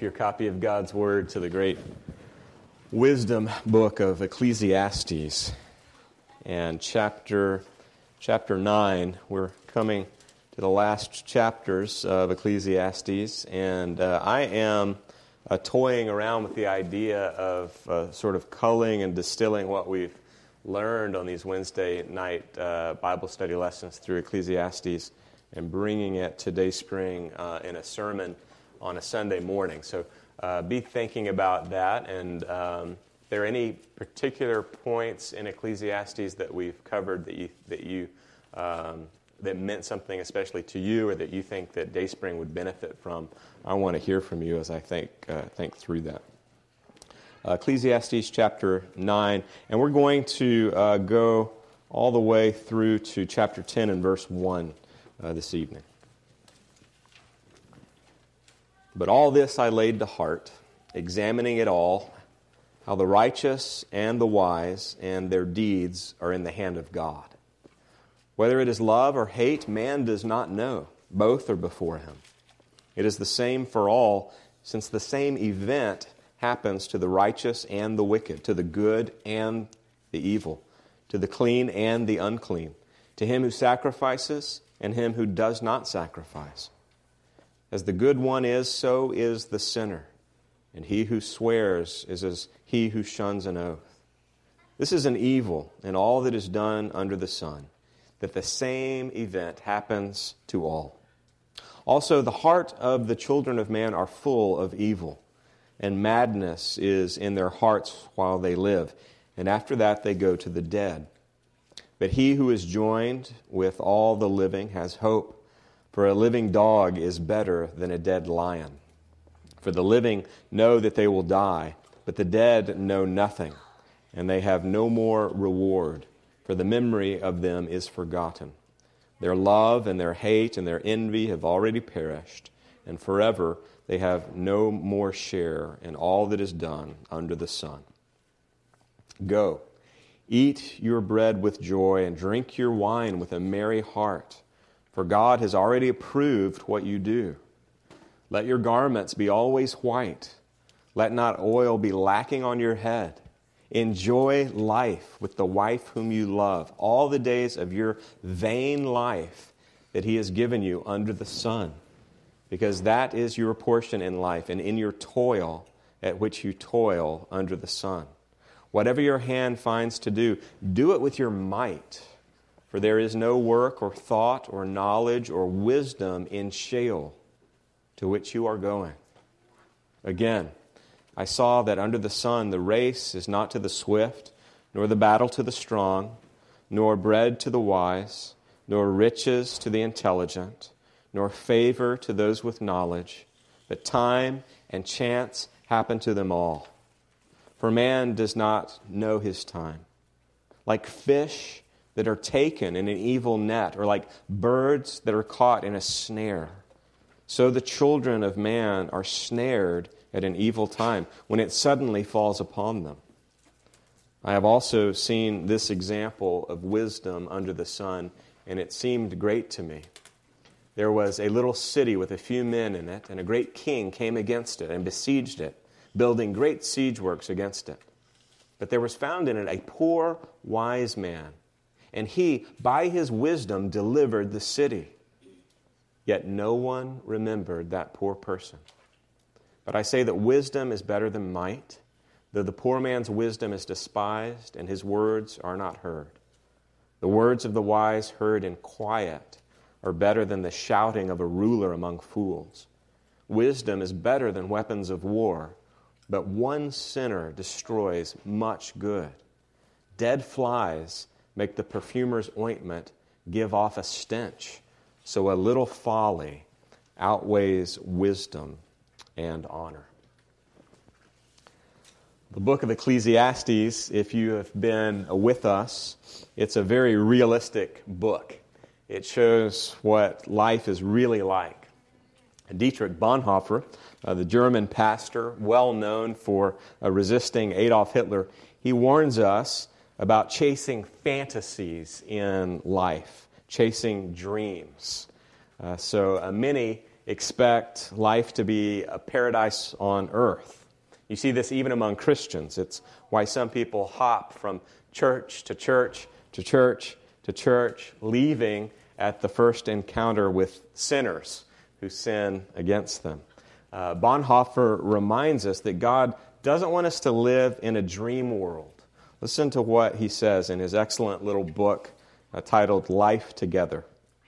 your copy of God's Word to the great wisdom book of Ecclesiastes. And chapter 9, we're coming to the last chapters of Ecclesiastes, and I am toying around with the idea of sort of culling and distilling what we've learned on these Wednesday night Bible study lessons through Ecclesiastes and bringing it to Dayspring in a sermon on a Sunday morning. So be thinking about that. And if there are any particular points in Ecclesiastes that we've covered that meant something especially to you, or that you think that Dayspring would benefit from, I want to hear from you as I think through that. Ecclesiastes chapter 9, and we're going to go all the way through to chapter 10 and verse 1 this evening. But all this I laid to heart, examining it all, how the righteous and the wise and their deeds are in the hand of God. Whether it is love or hate, man does not know. Both are before him. It is the same for all, since the same event happens to the righteous and the wicked, to the good and the evil, to the clean and the unclean, to him who sacrifices and him who does not sacrifice. As the good one is, so is the sinner, and he who swears is as he who shuns an oath. This is an evil in all that is done under the sun, that the same event happens to all. Also, the heart of the children of man are full of evil, and madness is in their hearts while they live, and after that they go to the dead. But he who is joined with all the living has hope, for a living dog is better than a dead lion. For the living know that they will die, but the dead know nothing, and they have no more reward, for the memory of them is forgotten. Their love and their hate and their envy have already perished, and forever they have no more share in all that is done under the sun. Go, eat your bread with joy, and drink your wine with a merry heart, for God has already approved what you do. Let your garments be always white. Let not oil be lacking on your head. Enjoy life with the wife whom you love, all the days of your vain life that He has given you under the sun, because that is your portion in life and in your toil at which you toil under the sun. Whatever your hand finds to do, do it with your might. For there is no work or thought or knowledge or wisdom in Sheol, to which you are going. Again, I saw that under the sun the race is not to the swift, nor the battle to the strong, nor bread to the wise, nor riches to the intelligent, nor favor to those with knowledge, but time and chance happen to them all. For man does not know his time. Like fish that are taken in an evil net, or like birds that are caught in a snare, so the children of man are snared at an evil time, when it suddenly falls upon them. I have also seen this example of wisdom under the sun, and it seemed great to me. There was a little city with a few men in it, and a great king came against it and besieged it, building great siege works against it. But there was found in it a poor, wise man, and he, by his wisdom, delivered the city. Yet no one remembered that poor person. But I say that wisdom is better than might, though the poor man's wisdom is despised, and his words are not heard. The words of the wise heard in quiet are better than the shouting of a ruler among fools. Wisdom is better than weapons of war, but one sinner destroys much good. Dead flies make the perfumer's ointment give off a stench, so a little folly outweighs wisdom and honor. The book of Ecclesiastes, if you have been with us, it's a very realistic book. It shows what life is really like. Dietrich Bonhoeffer, the German pastor, well known for resisting Adolf Hitler, he warns us about chasing fantasies in life, chasing dreams. So many expect life to be a paradise on earth. You see this even among Christians. It's why some people hop from church to church to church to church, leaving at the first encounter with sinners who sin against them. Bonhoeffer reminds us that God doesn't want us to live in a dream world. Listen to what he says in his excellent little book titled Life Together.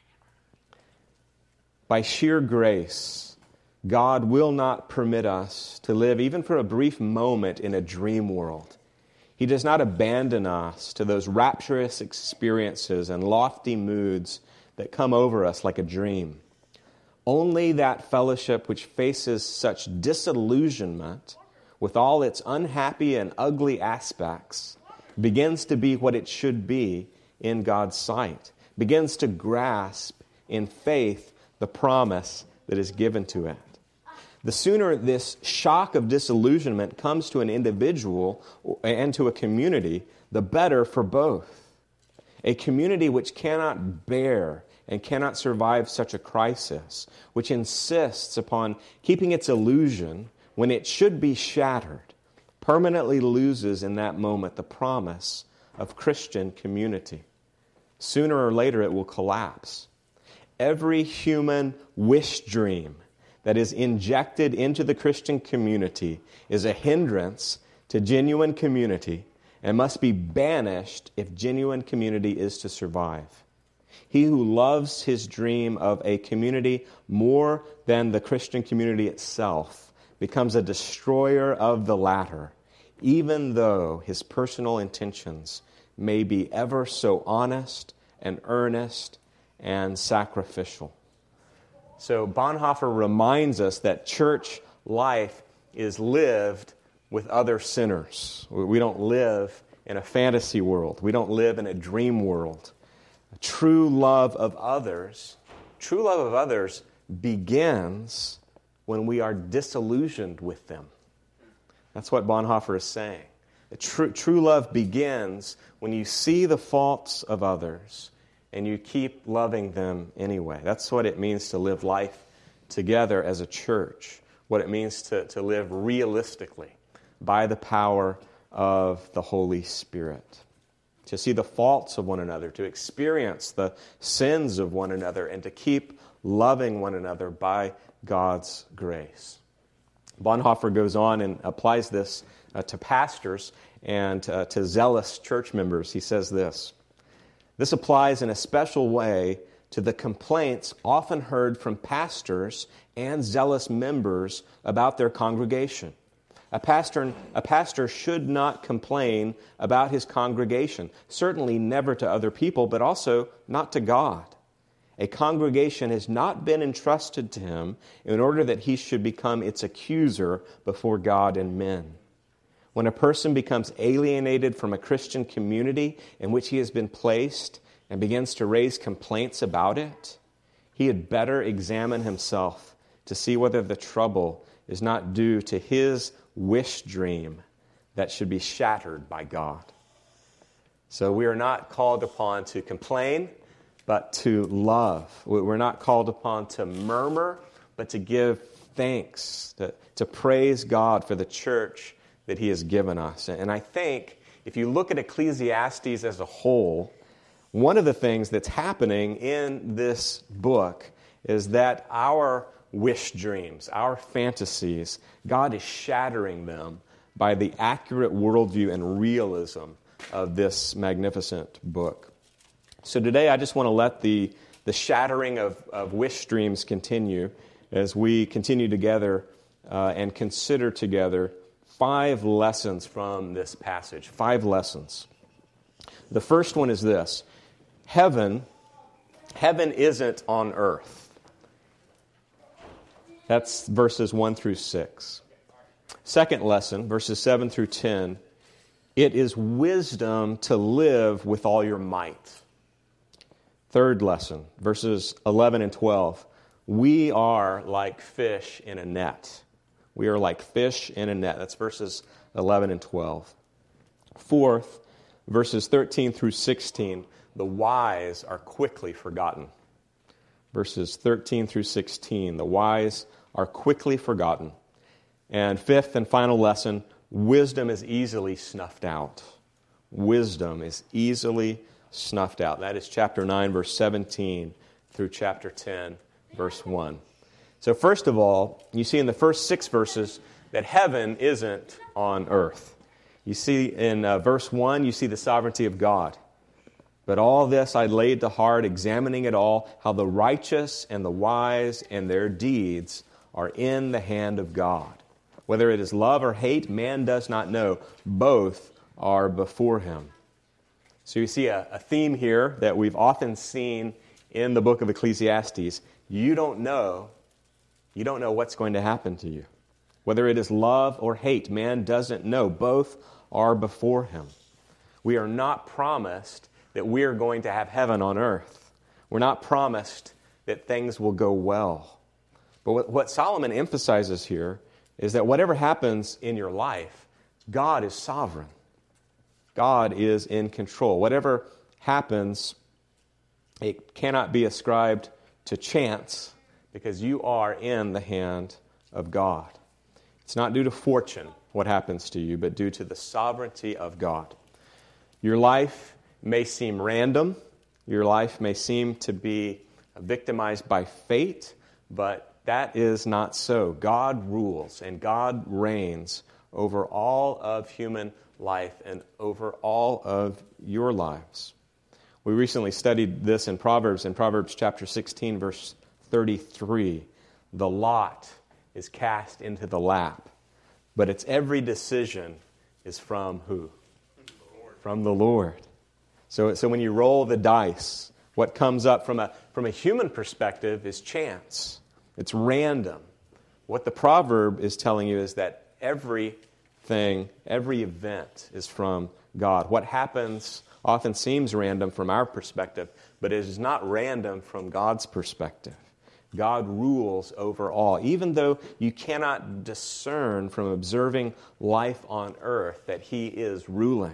By sheer grace, God will not permit us to live even for a brief moment in a dream world. He does not abandon us to those rapturous experiences and lofty moods that come over us like a dream. Only that fellowship which faces such disillusionment with all its unhappy and ugly aspects begins to be what it should be in God's sight, begins to grasp in faith the promise that is given to it. The sooner this shock of disillusionment comes to an individual and to a community, the better for both. A community which cannot bear and cannot survive such a crisis, which insists upon keeping its illusion when it should be shattered, permanently loses in that moment the promise of Christian community. Sooner or later it will collapse. Every human wish dream that is injected into the Christian community is a hindrance to genuine community and must be banished if genuine community is to survive. He who loves his dream of a community more than the Christian community itself becomes a destroyer of the latter, even though his personal intentions may be ever so honest and earnest and sacrificial. So Bonhoeffer reminds us that church life is lived with other sinners. We don't live in a fantasy world. We don't live in a dream world. True love of others begins when we are disillusioned with them. That's what Bonhoeffer is saying. True love begins when you see the faults of others and you keep loving them anyway. That's what it means to live life together as a church, what it means to live realistically by the power of the Holy Spirit. To see the faults of one another, to experience the sins of one another, and to keep loving one another by God's grace. Bonhoeffer goes on and applies this to pastors and to zealous church members. He says this: this applies in a special way to the complaints often heard from pastors and zealous members about their congregation. A pastor should not complain about his congregation, certainly never to other people, but also not to God. A congregation has not been entrusted to him in order that he should become its accuser before God and men. When a person becomes alienated from a Christian community in which he has been placed and begins to raise complaints about it, he had better examine himself to see whether the trouble is not due to his wish dream that should be shattered by God. So we are not called upon to complain, but to love. We're not called upon to murmur, but to give thanks, to praise God for the church that He has given us. And I think if you look at Ecclesiastes as a whole, one of the things that's happening in this book is that our wish dreams, our fantasies, God is shattering them by the accurate worldview and realism of this magnificent book. So today I just want to let the shattering of wish dreams continue as we continue together and consider together 5 lessons from this passage. 5 lessons. The first one is this: Heaven isn't on earth. That's verses 1 through 6. Second lesson, verses 7 through 10. It is wisdom to live with all your might. Third lesson, verses 11 and 12. We are like fish in a net. We are like fish in a net. That's verses 11 and 12. Fourth, verses 13 through 16. The wise are quickly forgotten. verses 13 through 16. The wise are quickly forgotten. And fifth and final lesson, wisdom is easily snuffed out. Wisdom is easily snuffed out. That is chapter 9, verse 17 through chapter 10, verse 1. So first of all, you see in the first 6 verses that heaven isn't on earth. You see in verse 1, you see the sovereignty of God. But all this I laid to heart, examining it all, how the righteous and the wise and their deeds are in the hand of God. Whether it is love or hate, man does not know. Both are before him. So you see a theme here that we've often seen in the book of Ecclesiastes. You don't know what's going to happen to you. Whether it is love or hate, man doesn't know. Both are before him. We are not promised that we are going to have heaven on earth. We're not promised that things will go well. But what Solomon emphasizes here is that whatever happens in your life, God is sovereign. God is in control. Whatever happens, it cannot be ascribed to chance because you are in the hand of God. It's not due to fortune what happens to you, but due to the sovereignty of God. Your life may seem random. Your life may seem to be victimized by fate, but that is not so. God rules and God reigns over all of human life and over all of your lives. We recently studied this in Proverbs chapter 16, verse 33. The lot is cast into the lap, but its every decision is from who? From the Lord. So when you roll the dice, what comes up from a human perspective is chance. It's random. What the proverb is telling you is that everything, every event is from God. What happens often seems random from our perspective, but it is not random from God's perspective. God rules over all, even though you cannot discern from observing life on earth that He is ruling.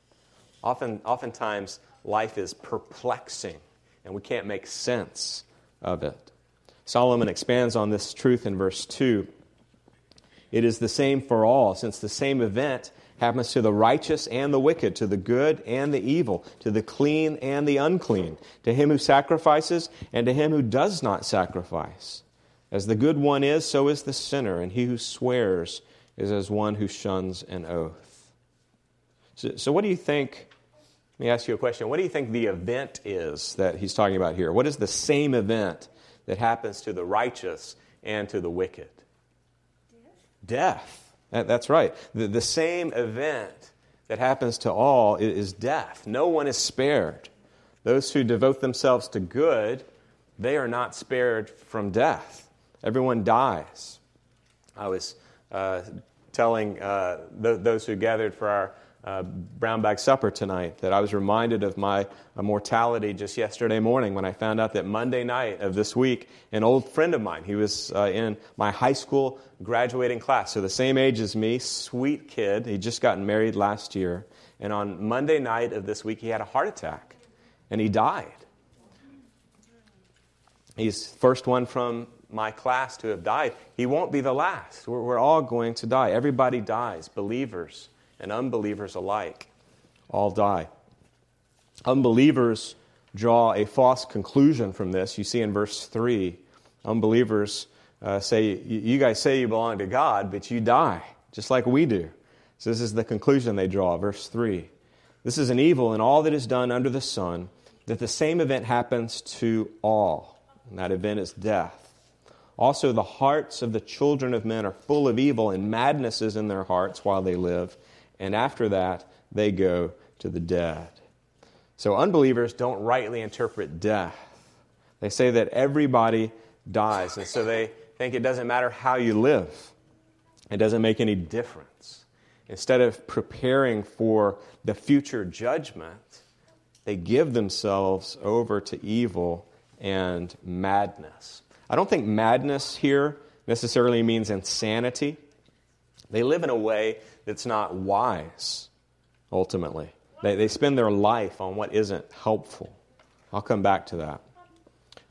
Oftentimes, life is perplexing, and we can't make sense of it. Solomon expands on this truth in verse 2. It is the same for all, since the same event happens to the righteous and the wicked, to the good and the evil, to the clean and the unclean, to him who sacrifices and to him who does not sacrifice. As the good one is, so is the sinner, and he who swears is as one who shuns an oath. So what do you think? Let me ask you a question. What do you think the event is that he's talking about here? What is the same event that happens to the righteous and to the wicked? Death. That's right. The same event that happens to all is death. No one is spared. Those who devote themselves to good, they are not spared from death. Everyone dies. I was telling those who gathered for our brown bag supper tonight that I was reminded of my mortality just yesterday morning when I found out that Monday night of this week, an old friend of mine, he was in my high school graduating class, so the same age as me, sweet kid, he'd just gotten married last year, and on Monday night of this week he had a heart attack, and he died. He's the first one from my class to have died. He won't be the last. We're all going to die. Everybody dies, believers and unbelievers alike, all die. Unbelievers draw a false conclusion from this. You see in verse 3, unbelievers say, you guys say you belong to God, but you die, just like we do. So this is the conclusion they draw, verse 3. This is an evil in all that is done under the sun, that the same event happens to all, and that event is death. Also the hearts of the children of men are full of evil, and madness is in their hearts while they live, and after that, they go to the dead. So unbelievers don't rightly interpret death. They say that everybody dies, and so they think it doesn't matter how you live. It doesn't make any difference. Instead of preparing for the future judgment, they give themselves over to evil and madness. I don't think madness here necessarily means insanity. They live in a way that's not wise, ultimately. They spend their life on what isn't helpful. I'll come back to that.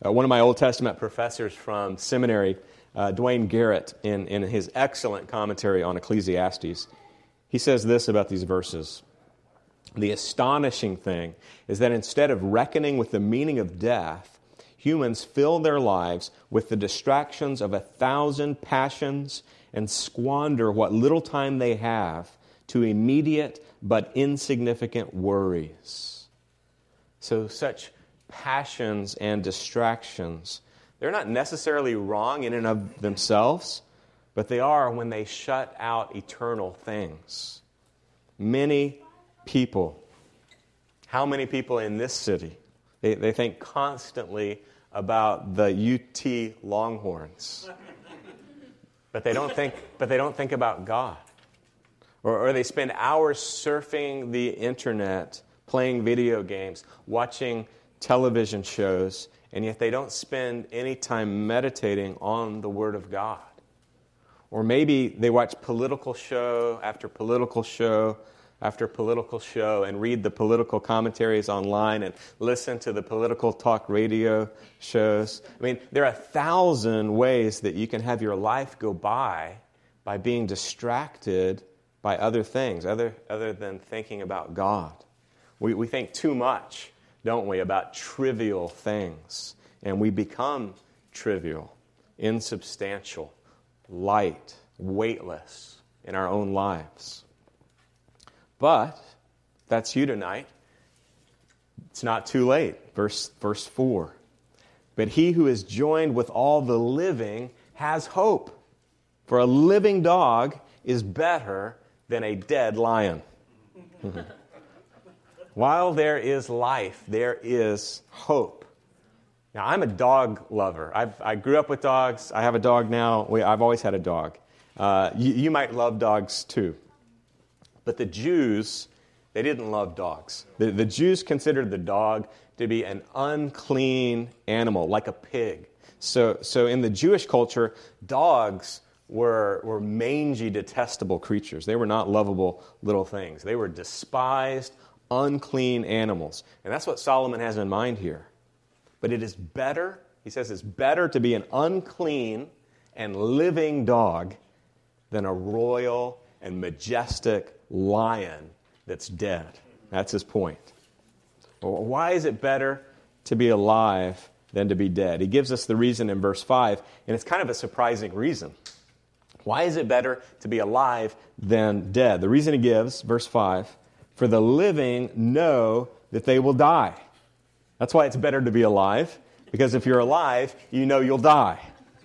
One of my Old Testament professors from seminary, Dwayne Garrett, in his excellent commentary on Ecclesiastes, he says this about these verses. The astonishing thing is that instead of reckoning with the meaning of death, humans fill their lives with the distractions of 1,000 passions and squander what little time they have to immediate but insignificant worries. So such passions and distractions, they're not necessarily wrong in and of themselves, but they are when they shut out eternal things. Many people, how many people in this city, they think constantly about the UT Longhorns, but they don't think about God. Or they spend hours surfing the internet, playing video games, watching television shows, and yet they don't spend any time meditating on the Word of God. Or maybe they watch political show after political show after political show and read the political commentaries online and listen to the political talk radio shows. I mean, there are 1,000 ways that you can have your life go by being distracted by other things, other than thinking about God. We think too much, don't we, about trivial things. And we become trivial, insubstantial, light, weightless in our own lives. But, if that's you tonight, it's not too late. Verse 4. But he who is joined with all the living has hope. For a living dog is better than a dead lion. While there is life, there is hope. Now, I'm a dog lover. I grew up with dogs. I have a dog now. I've always had a dog. You might love dogs too. But the Jews, they didn't love dogs. The Jews considered the dog to be an unclean animal, like a pig. So in the Jewish culture, dogs were mangy, detestable creatures. They were not lovable little things. They were despised, unclean animals. And that's what Solomon has in mind here. But it is better, he says, it's better to be an unclean and living dog than a royal and majestic lion that's dead. That's his point. Well, why is it better to be alive than to be dead? He gives us the reason in verse 5, and it's kind of a surprising reason. Why is it better to be alive than dead? The reason he gives, verse 5, for the living know that they will die. That's why it's better to be alive, because if you're alive, you know you'll die.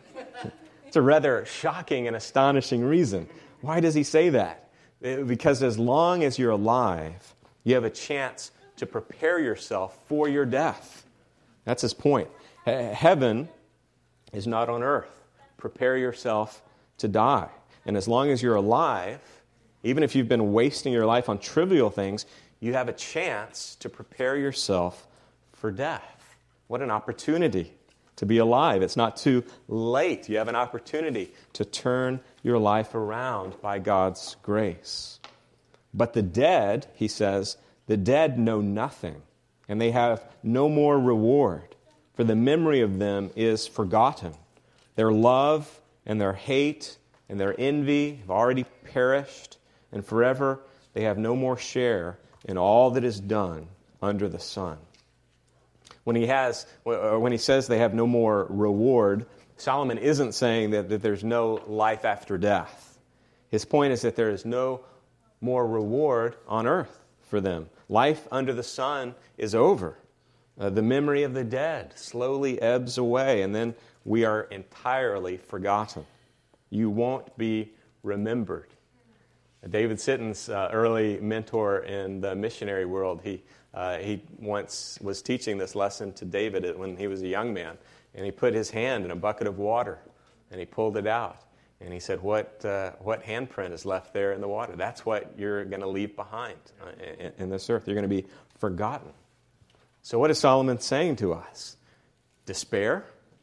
It's a rather shocking and astonishing reason. Why does he say that? Because as long as you're alive, you have a chance to prepare yourself for your death. That's his point. Heaven is not on earth. Prepare yourself to die. And as long as you're alive, even if you've been wasting your life on trivial things, you have a chance to prepare yourself for death. What an opportunity to be alive. It's not too late. You have an opportunity to turn your life around by God's grace. But the dead, he says, the dead know nothing, and they have no more reward, for the memory of them is forgotten. Their love and their hate and their envy have already perished, and forever they have no more share in all that is done under the sun. When he says they have no more reward, Solomon isn't saying that there's no life after death. His point is that there is no more reward on earth for them. Life under the sun is over. The memory of the dead slowly ebbs away, and then we are entirely forgotten. You won't be remembered. David Sitton's early mentor in the missionary world, he once was teaching this lesson to David when he was a young man, and he put his hand in a bucket of water, and he pulled it out, and he said, what handprint is left there in the water? That's what you're going to leave behind in this earth. You're going to be forgotten. So what is Solomon saying to us? Despair?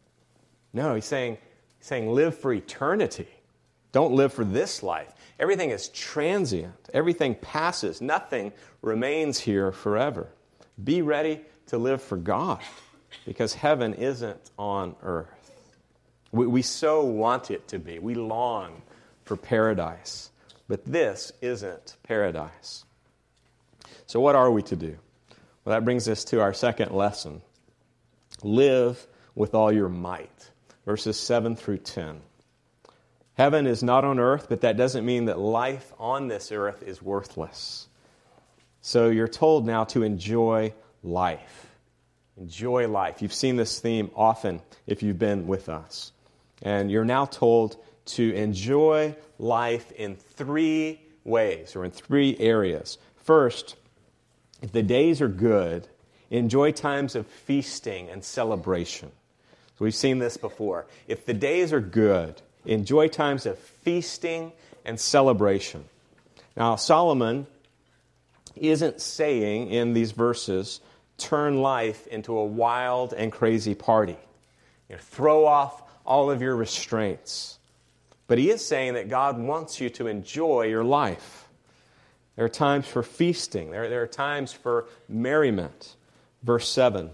No, he's saying live for eternity. Don't live for this life. Everything is transient. Everything passes. Nothing remains here forever. Be ready to live for God. because heaven isn't on earth. We so want it to be. We long for paradise. But this isn't paradise. So what are we to do? Well, that brings us to our second lesson. Live with all your might. Verses 7 through 10. Heaven is not on earth, but that doesn't mean that life on this earth is worthless. So you're told now to enjoy life. Enjoy life. You've seen this theme often if you've been with us. And you're now told to enjoy life in 3 ways, or in 3 areas. First, if the days are good, enjoy times of feasting and celebration. So we've seen this before. If the days are good, enjoy times of feasting and celebration. Now, Solomon isn't saying in these verses, turn life into a wild and crazy party. Throw off all of your restraints. But he is saying that God wants you to enjoy your life. There are times for feasting. There are times for merriment. Verse 7,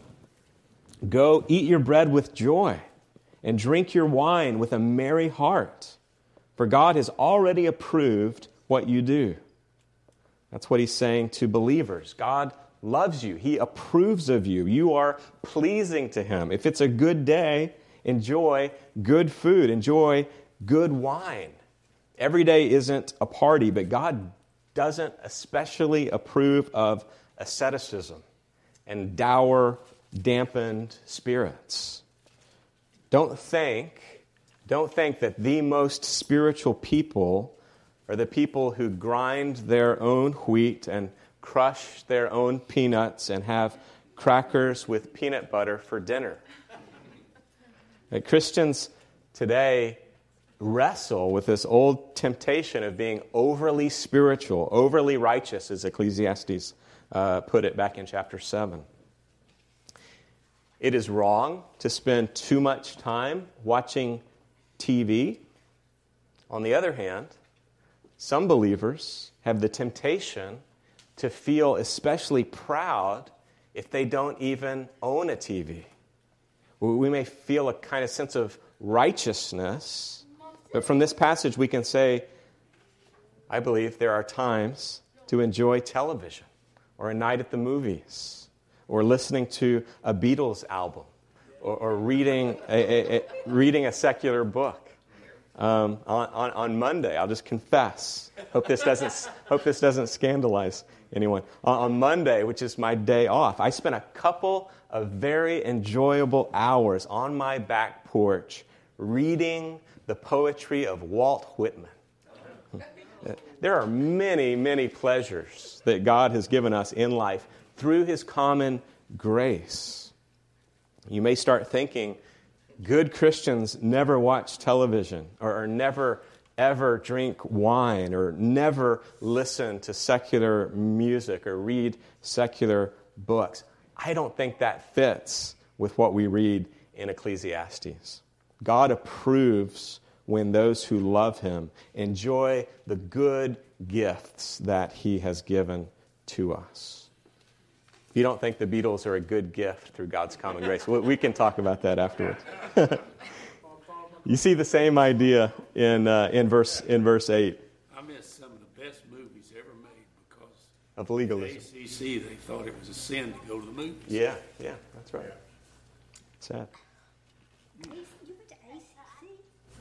go eat your bread with joy and drink your wine with a merry heart, for God has already approved what you do. That's what he's saying to believers. God loves you. He approves of you. You are pleasing to him. If it's a good day, enjoy good food. Enjoy good wine. Every day isn't a party, but God doesn't especially approve of asceticism and dour, dampened spirits. Don't think that the most spiritual people are the people who grind their own wheat and crush their own peanuts and have crackers with peanut butter for dinner. Christians today wrestle with this old temptation of being overly spiritual, overly righteous, as Ecclesiastes put it back in chapter 7. It is wrong to spend too much time watching TV. On the other hand, some believers have the temptation to feel especially proud if they don't even own a TV. We may feel a kind of sense of righteousness, but from this passage we can say, I believe there are times to enjoy television, or a night at the movies, or listening to a Beatles album, or reading a secular book. On Monday, I'll just confess. Hope this doesn't scandalize anyone. On Monday, which is my day off, I spent a couple of very enjoyable hours on my back porch reading the poetry of Walt Whitman. There are many, many pleasures that God has given us in life through His common grace. You may start thinking, good Christians never watch television, or never ever drink wine, or never listen to secular music or read secular books. I don't think that fits with what we read in Ecclesiastes. God approves when those who love Him enjoy the good gifts that He has given to us. If you don't think the Beatles are a good gift through God's common grace, we can talk about that afterwards. You see the same idea in verse 8. I missed some of the best movies ever made because of legalism. The ACC, they thought it was a sin to go to the movies. Yeah, that's right. Sad. You went to ACC?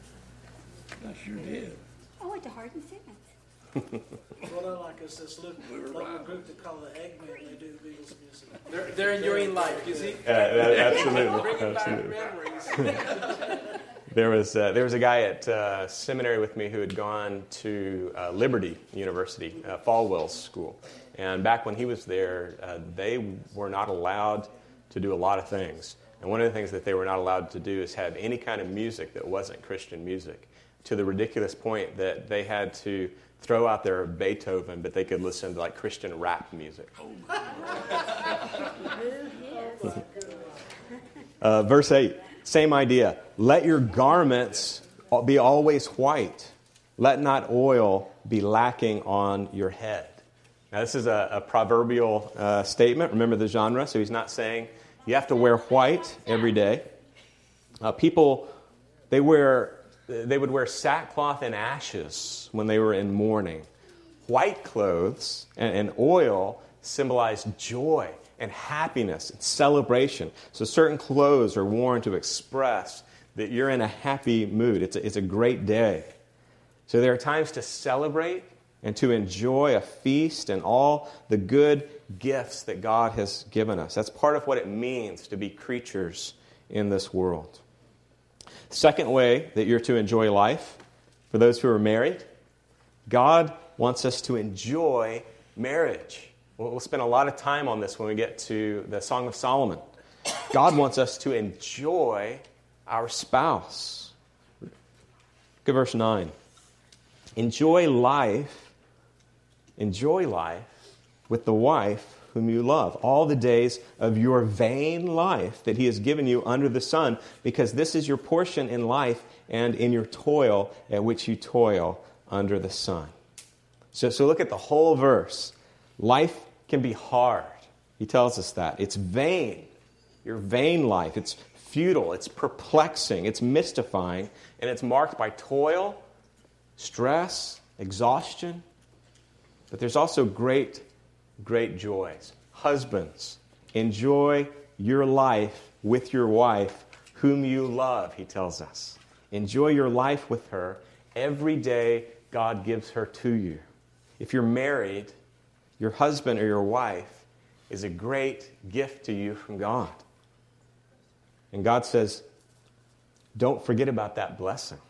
I sure did. I went to Hardin Simmons. What I like is this little group that call the Eggman. They do the Beatles music. They're enjoying life, you see? Absolutely. Bringing back memories. There was a guy at seminary with me who had gone to Liberty University, Falwell's school. And back when he was there, they were not allowed to do a lot of things. And one of the things that they were not allowed to do is have any kind of music that wasn't Christian music, to the ridiculous point that they had to throw out their Beethoven, but they could listen to like Christian rap music. Verse 8, same idea. Let your garments be always white. Let not oil be lacking on your head. Now this is a proverbial statement. Remember the genre, so he's not saying, You have to wear white every day. People, they would wear sackcloth and ashes when they were in mourning. White clothes and oil symbolize joy and happiness and celebration. So certain clothes are worn to express that you're in a happy mood. It's a great day. So there are times to celebrate and to enjoy a feast and all the good gifts that God has given us. That's part of what it means to be creatures in this world. Second way that you're to enjoy life, for those who are married, God wants us to enjoy marriage. We'll spend a lot of time on this when we get to the Song of Solomon. God wants us to enjoy our spouse. Look at verse 9. Enjoy life with the wife whom you love, all the days of your vain life that he has given you under the sun, because this is your portion in life and in your toil at which you toil under the sun. So look at the whole verse. Life can be hard. He tells us that. It's vain. Your vain life. It's futile. It's perplexing. It's mystifying. And it's marked by toil, stress, exhaustion. But there's also great joys. Husbands, enjoy your life with your wife whom you love, he tells us. Enjoy your life with her every day God gives her to you. If you're married, your husband or your wife is a great gift to you from God. And God says, don't forget about that blessing.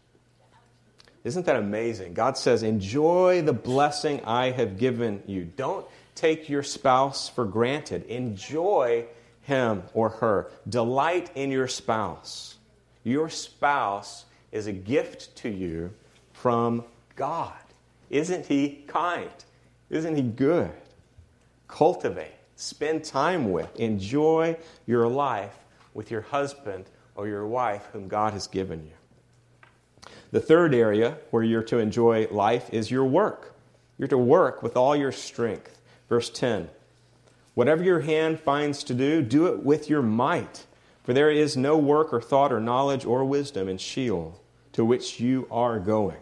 Isn't that amazing? God says, enjoy the blessing I have given you. Don't take your spouse for granted. Enjoy him or her. Delight in your spouse. Your spouse is a gift to you from God. Isn't he kind? Isn't he good? Cultivate. Spend time with. Enjoy your life with your husband or your wife whom God has given you. The third area where you're to enjoy life is your work. You're to work with all your strength. Verse 10, whatever your hand finds to do it with your might. For there is no work or thought or knowledge or wisdom in Sheol to which you are going.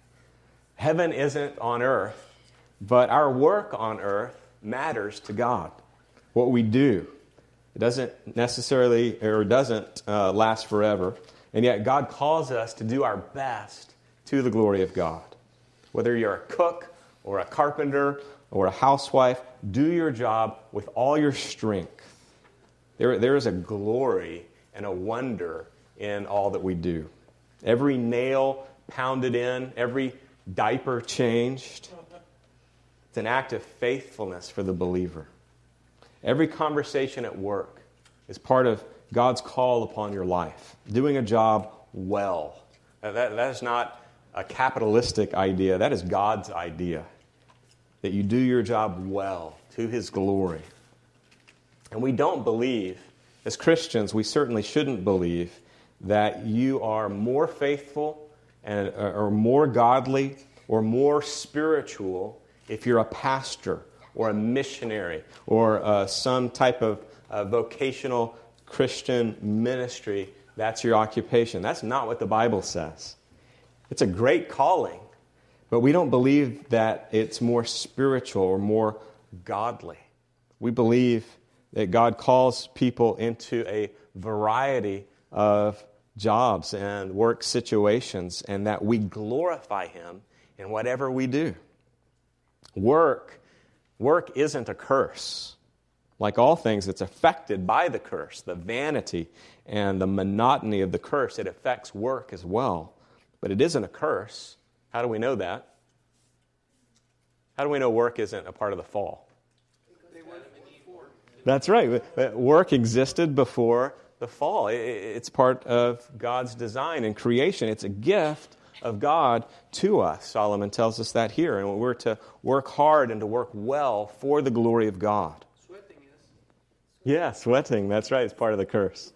Heaven isn't on earth, but our work on earth matters to God. What we do, it doesn't necessarily or doesn't last forever. And yet God calls us to do our best to the glory of God. Whether you're a cook or a carpenter or a housewife, do your job with all your strength. There is a glory and a wonder in all that we do. Every nail pounded in, every diaper changed. It's an act of faithfulness for the believer. Every conversation at work is part of God's call upon your life. Doing a job well. That is not a capitalistic idea. That is God's idea. That you do your job well to his glory. And we don't believe, as Christians, we certainly shouldn't believe that you are more faithful or more godly or more spiritual if you're a pastor or a missionary or some type of vocational Christian ministry. That's your occupation. That's not what the Bible says. It's a great calling, but we don't believe that it's more spiritual or more godly. We believe that God calls people into a variety of jobs and work situations, and that we glorify him in whatever we do. Work isn't a curse. Like all things, it's affected by the curse, the vanity and the monotony of the curse. It affects work as well. But it isn't a curse. How do we know that? How do we know work isn't a part of the fall? That's right. Work existed before the fall. It's part of God's design and creation. It's a gift of God to us. Solomon tells us that here. And we're to work hard and to work well for the glory of God. Yeah, sweating. That's right. It's part of the curse.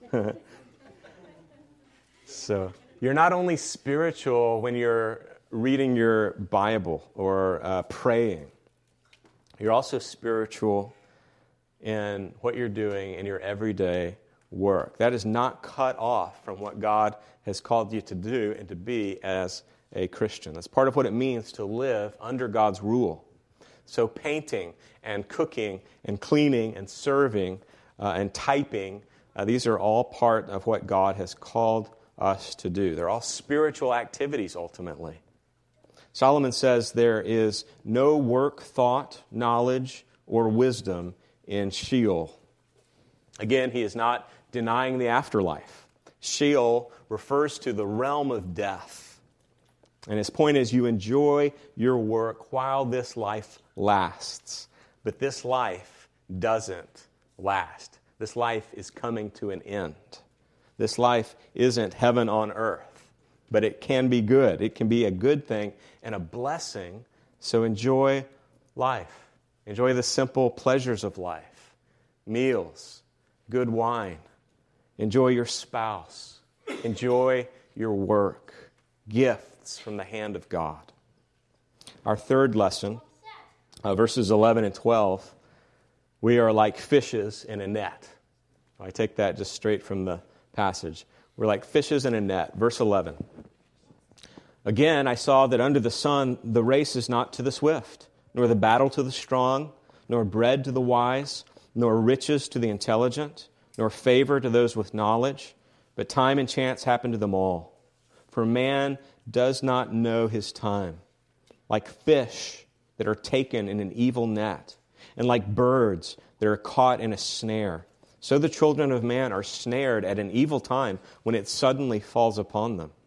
So you're not only spiritual when you're reading your Bible or praying. You're also spiritual in what you're doing in your everyday work. That is not cut off from what God has called you to do and to be as a Christian. That's part of what it means to live under God's rule. So painting and cooking and cleaning and serving and typing, these are all part of what God has called us to do. They're all spiritual activities ultimately. Solomon says there is no work, thought, knowledge, or wisdom in Sheol. Again, he is not denying the afterlife. Sheol refers to the realm of death. And his point is you enjoy your work while this life lasts. But this life doesn't last. This life is coming to an end. This life isn't heaven on earth, but it can be good. It can be a good thing and a blessing. So enjoy life. Enjoy the simple pleasures of life. Meals, good wine. Enjoy your spouse. Enjoy your work. Gifts from the hand of God. Our third lesson, verses 11 and 12, we are like fishes in a net. I take that just straight from the passage. We're like fishes in a net. Verse 11. Again, I saw that under the sun the race is not to the swift, nor the battle to the strong, nor bread to the wise, nor riches to the intelligent, nor favor to those with knowledge, but time and chance happen to them all. For man does not know his time. Like fish that are taken in an evil net, and like birds that are caught in a snare, so the children of man are snared at an evil time when it suddenly falls upon them.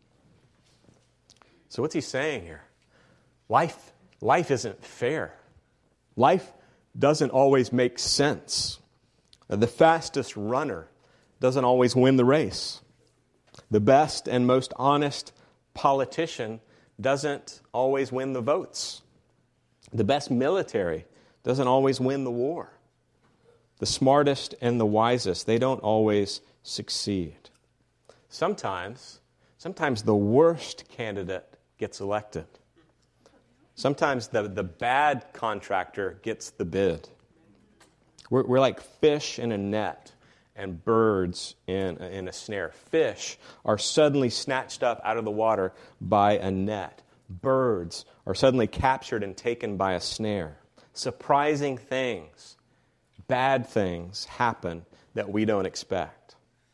So what's he saying here? Life isn't fair. Life doesn't always make sense. The fastest runner doesn't always win the race. The best and most honest politician doesn't always win the votes. The best military doesn't always win the war. The smartest and the wisest, they don't always succeed. Sometimes the worst candidate gets elected. Sometimes the bad contractor gets the bid. We're like fish in a net and birds in a snare. Fish are suddenly snatched up out of the water by a net. Birds are suddenly captured and taken by a snare. Surprising things, bad things happen that we don't expect.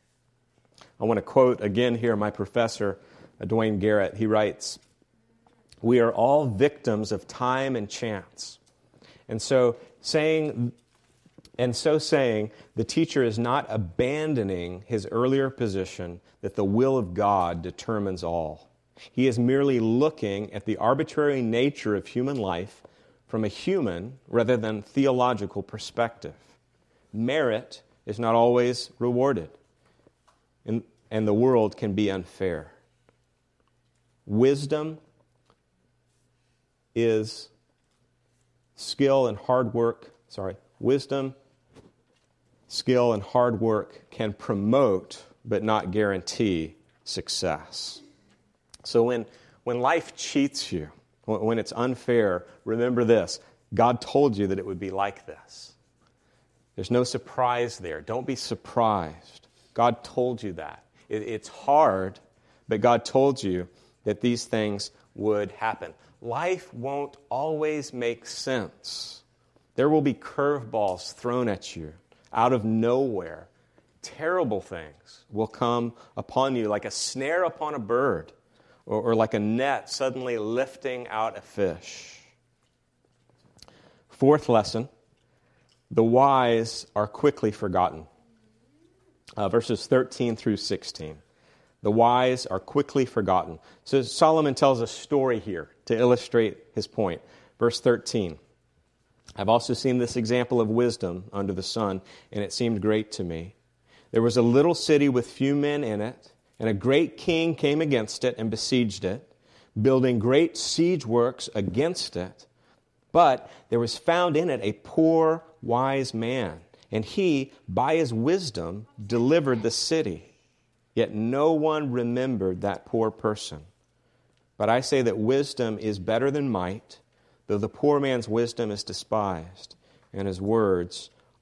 I want to quote again here my professor, Dwayne Garrett. He writes, "We are all victims of time and chance." And so saying, the teacher is not abandoning his earlier position that the will of God determines all. He is merely looking at the arbitrary nature of human life from a human rather than theological perspective. Merit is not always rewarded, and the world can be unfair. Wisdom is skill and hard work. Wisdom, skill, and hard work can promote but not guarantee success. So when life cheats you, when it's unfair, remember this. God told you that it would be like this. There's no surprise there. Don't be surprised. God told you that. It's hard, but God told you that these things would happen. Life won't always make sense. There will be curveballs thrown at you out of nowhere. Terrible things will come upon you like a snare upon a bird, or like a net suddenly lifting out a fish. Fourth lesson, the wise are quickly forgotten. Verses 13 through 16. The wise are quickly forgotten. So Solomon tells a story here to illustrate his point. Verse 13. I've also seen this example of wisdom under the sun, and it seemed great to me. There was a little city with few men in it, and a great king came against it and besieged it, building great siege works against it. But there was found in it a poor, wise man, and he, by his wisdom, delivered the city. Yet no one remembered that poor person. But I say that wisdom is better than might, though the poor man's wisdom is despised, and his words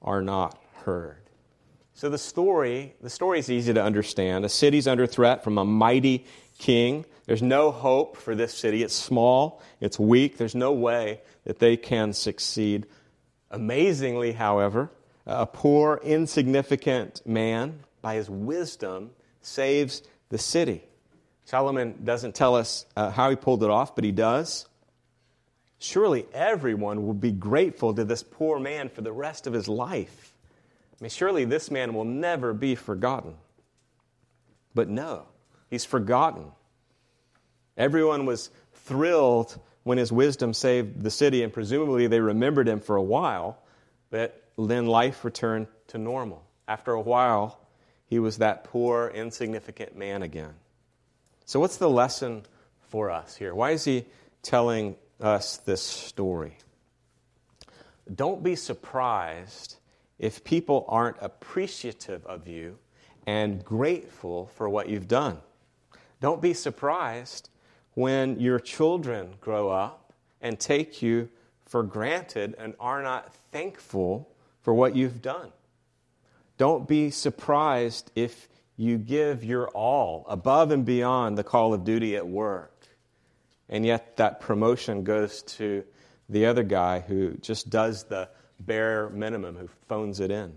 are not heard. So the story is easy to understand. A city's under threat from a mighty king. There's no hope for this city. It's small, it's weak. There's no way that they can succeed. Amazingly, however, a poor, insignificant man, by his wisdom, saves the city. Solomon doesn't tell us how he pulled it off, but he does. Surely everyone will be grateful to this poor man for the rest of his life. I mean, surely this man will never be forgotten. But no, he's forgotten. Everyone was thrilled when his wisdom saved the city, and presumably they remembered him for a while, but then life returned to normal. After a while, he was that poor, insignificant man again. So what's the lesson for us here? Why is he telling us this story? Don't be surprised if people aren't appreciative of you and grateful for what you've done. Don't be surprised when your children grow up and take you for granted and are not thankful for what you've done. Don't be surprised if you give your all above and beyond the call of duty at work, and yet that promotion goes to the other guy who just does the bare minimum, who phones it in.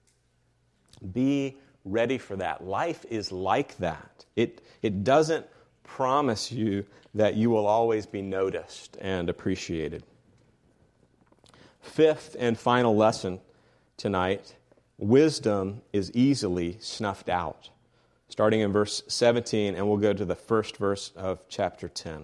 Be ready for that. Life is like that. It doesn't promise you that you will always be noticed and appreciated. Fifth and final lesson tonight: wisdom is easily snuffed out. Starting in verse 17, and we'll go to the first verse of chapter 10.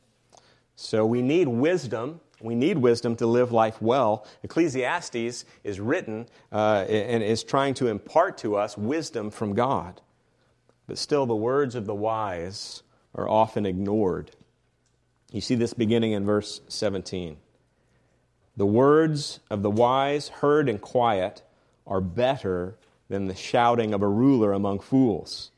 So we need wisdom. We need wisdom to live life well. Ecclesiastes is written and is trying to impart to us wisdom from God. But still, the words of the wise are often ignored. You see this beginning in verse 17. The words of the wise heard in quiet are better than the shouting of a ruler among fools.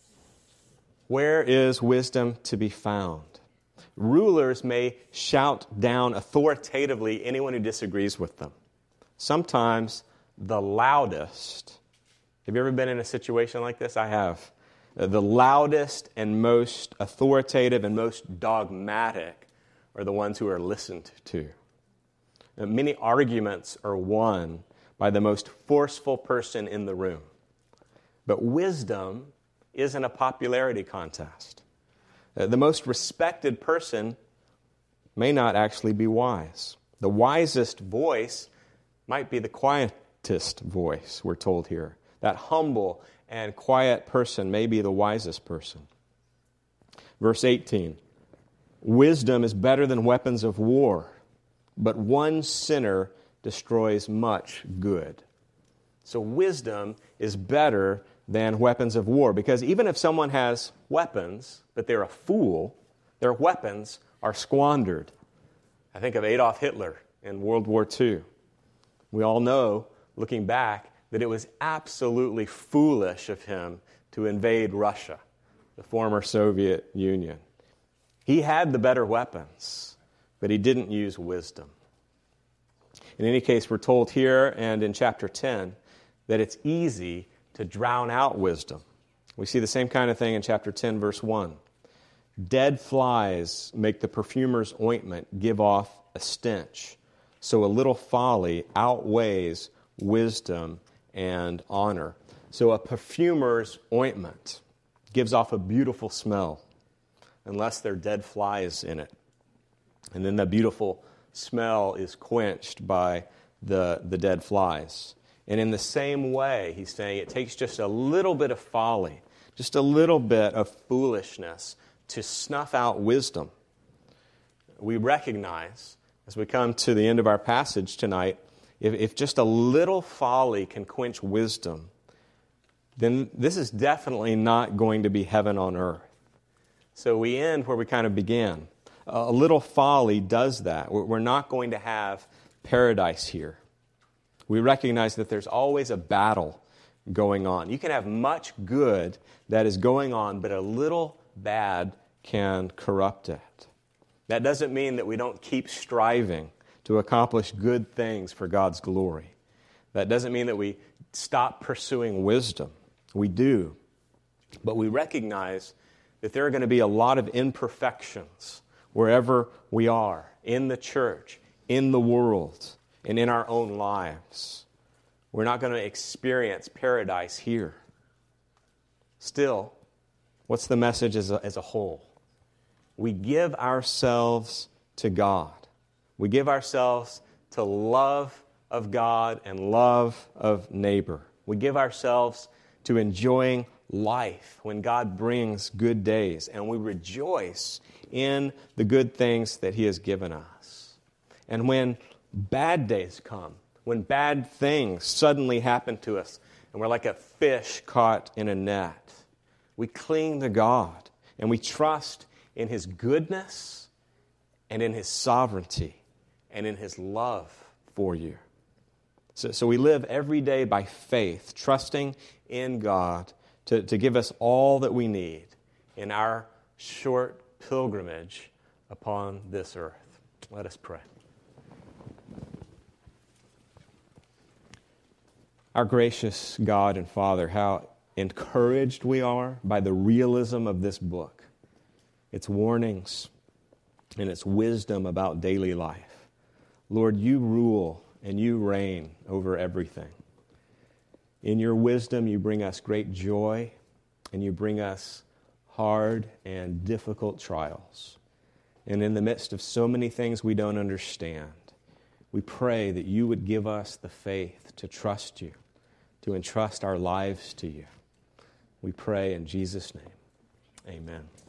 Where is wisdom to be found? Rulers may shout down authoritatively anyone who disagrees with them. Sometimes the loudest. Have you ever been in a situation like this? I have. The loudest and most authoritative and most dogmatic are the ones who are listened to. Many arguments are won by the most forceful person in the room. But wisdom isn't a popularity contest. The most respected person may not actually be wise. The wisest voice might be the quietest voice, we're told here. That humble and quiet person may be the wisest person. Verse 18, wisdom is better than weapons of war, but one sinner destroys much good. So wisdom is better than weapons of war, because even if someone has weapons, but they're a fool, their weapons are squandered. I think of Adolf Hitler in World War II. We all know, looking back, that it was absolutely foolish of him to invade Russia, the former Soviet Union. He had the better weapons, but he didn't use wisdom. In any case, we're told here and in chapter 10 that it's easy to drown out wisdom. We see the same kind of thing in chapter 10, verse 1. Dead flies make the perfumer's ointment give off a stench, so a little folly outweighs wisdom and honor. So a perfumer's ointment gives off a beautiful smell, unless there are dead flies in it. And then the beautiful smell is quenched by the dead flies. And in the same way, he's saying it takes just a little bit of folly, just a little bit of foolishness to snuff out wisdom. We recognize, as we come to the end of our passage tonight, if just a little folly can quench wisdom, then this is definitely not going to be heaven on earth. So we end where we kind of began. A little folly does that. We're not going to have paradise here. We recognize that there's always a battle going on. You can have much good that is going on, but a little bad can corrupt it. That doesn't mean that we don't keep striving to accomplish good things for God's glory. That doesn't mean that we stop pursuing wisdom. We do. But we recognize that there are going to be a lot of imperfections wherever we are, in the church, in the world, and in our own lives. We're not going to experience paradise here. Still, what's the message as a whole? We give ourselves to God. We give ourselves to love of God and love of neighbor. We give ourselves to enjoying life when God brings good days, and we rejoice in the good things that He has given us. And when bad days come, when bad things suddenly happen to us, and we're like a fish caught in a net, we cling to God, and we trust in His goodness, and in His sovereignty, and in His love for you. So we live every day by faith, trusting in God to give us all that we need in our short pilgrimage upon this earth. Let us pray. Our gracious God and Father, how encouraged we are by the realism of this book, its warnings and its wisdom about daily life. Lord, you rule and you reign over everything. In your wisdom, you bring us great joy, and you bring us hard and difficult trials. And in the midst of so many things we don't understand, we pray that you would give us the faith to trust you, to entrust our lives to you. We pray in Jesus' name. Amen.